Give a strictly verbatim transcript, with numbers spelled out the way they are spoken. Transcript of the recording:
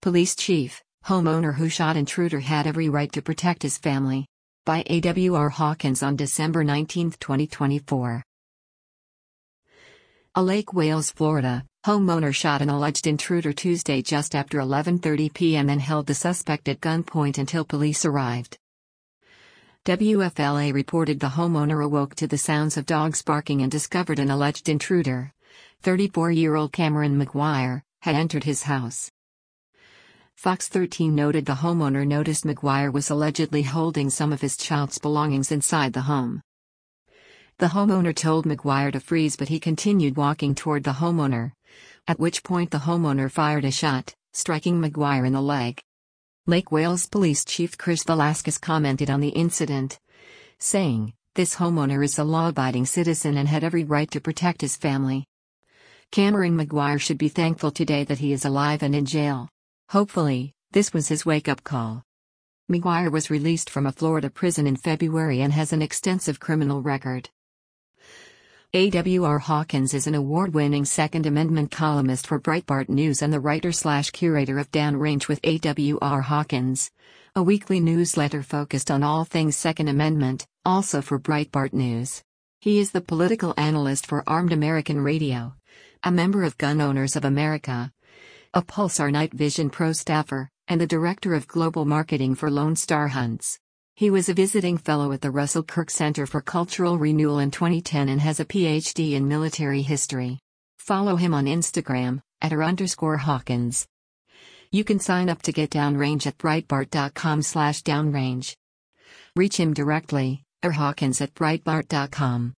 Police Chief, homeowner who shot intruder had every right to protect his family. By A W R Hawkins on December nineteenth, twenty twenty-four. A Lake Wales, Florida, homeowner shot an alleged intruder Tuesday just after eleven thirty p m and held the suspect at gunpoint until police arrived. W F L A reported the homeowner awoke to the sounds of dogs barking and discovered an alleged intruder, thirty-four-year-old Cameron McGuire, had entered his house. Fox thirteen noted the homeowner noticed McGuire was allegedly holding some of his child's belongings inside the home. The homeowner told McGuire to freeze, but he continued walking toward the homeowner, at which point the homeowner fired a shot, striking McGuire in the leg. Lake Wales Police Chief Chris Velasquez commented on the incident, saying, "This homeowner is a law-abiding citizen and had every right to protect his family. Cameron McGuire should be thankful today that he is alive and in jail. Hopefully, this was his wake-up call." McGuire was released from a Florida prison in February and has an extensive criminal record. A W R Hawkins is an award-winning Second Amendment columnist for Breitbart News and the writer-slash-curator of Downrange with A W R Hawkins, a weekly newsletter focused on all things Second Amendment, also for Breitbart News. He is the political analyst for Armed American Radio, a member of Gun Owners of America, a Pulsar Night Vision Pro staffer, and the director of global marketing for Lone Star Hunts. He was a visiting fellow at the Russell Kirk Center for Cultural Renewal in twenty ten and has a P H D in military history. Follow him on Instagram, at r underscore Hawkins. You can sign up to get Downrange at breitbart dot com slash downrange. Reach him directly, or Hawkins at breitbart dot com.